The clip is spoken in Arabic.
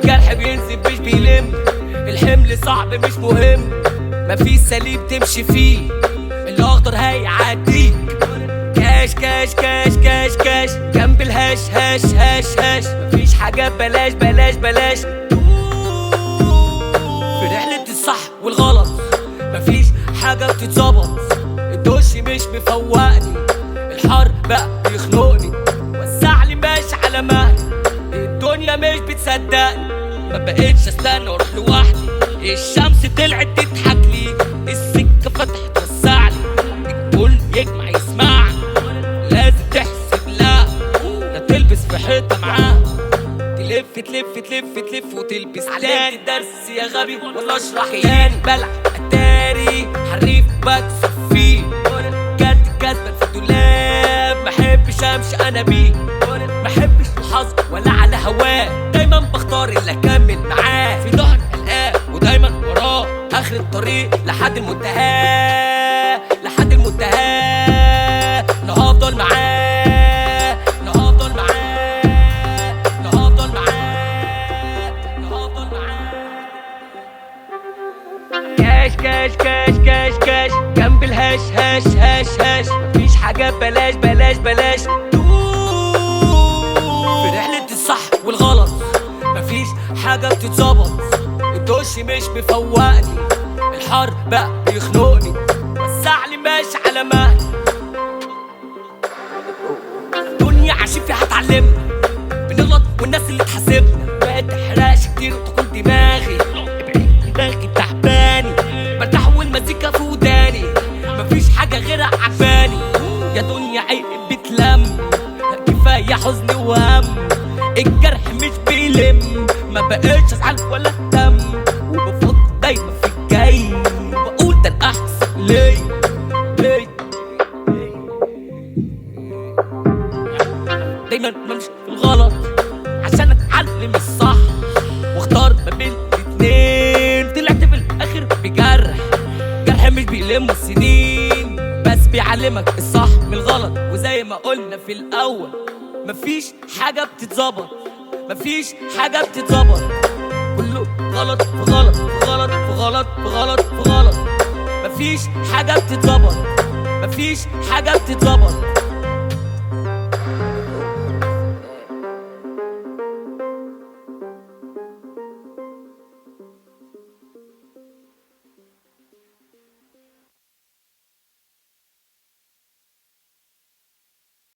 الجرح بينزل مش بيلم، الحمل صعب مش مهم، مفيش سليم تمشي فيه، الاخضر هيعديك. كاش كاش كاش كاش كاش جنب الهاش هاش هاش هاش، مفيش حاجة بلاش بلاش بلاش. في رحلة الصح والغلط مفيش حاجة بتتظبط، الدش مش مفوقني، الحر بقى بيخنقني، وسعلي ماشي على مهلي، الدنيا مش بتصدقني، ما بقتش استنى واروح لوحدي، الشمس طلعت تضحك لي، السكة فتحت وسعلي، الكل يجمع يسمعني، لازم تحسب لا تلبس في حيطة معاه، تلف تلف تلف تلف وتلبس تاني. الدرس يا غبي ولا اشرح تاني، بلع اتاري حريف بكسب فيه، كارت كاتبة في الدولاب، محبش امشي انا بيه، محبش الحظ ولا على هواه، دايما بختار اللي اكمل معاه، في ظهر قلقاه ودايما وراه، اخر الطريق لحد المنتهى لحد المنتهى، انا هفضل معاه انا هفضل معاه انا هفضل معاه انا هفضل معاه. كاش كاش كاش كاش كاش جنب الهاش هاش هاش هاش، مفيش حاجة بلاش بلاش بلاش. في رحلة الصح والغلط مفيش حاجة بتتظبط، الدش مش مفوقني، الحر بقى بيخنقني، وسعلي ماشي على مهلي، الدنيا عايشين فيها هتعلمنا، بنغلط والناس اللي تحاسبنا، ما تحرقش كتير وتكون دماغي دماغي تعباني، برتاح والمزيكا في وداني، مفيش حاجة غيرها عجباني، يا دنيا عيب بتلم، كفاية حزن وهم، الجرح مش بيلم، ما بقتش ازعل ولا اهتم، وبفكر دايما في الجاي، وبقول ده الاحسن ليه ليه، دايما بمشي في الغلط عشان اتعلم الصح، واختار ما بين الاتنين، طلعت في الاخر بجرح، جرح مش بيلم السنين، بس بيعلمك الصح من الغلط، وزي ما قلنا في الاول مفيش حاجة بتتظبط، مفيش حاجة بتتظبط، كله غلط في غلط في غلط في غلط في غلط في غلط، مفيش حاجة بتتظبط، مفيش حاجة بتتظبط.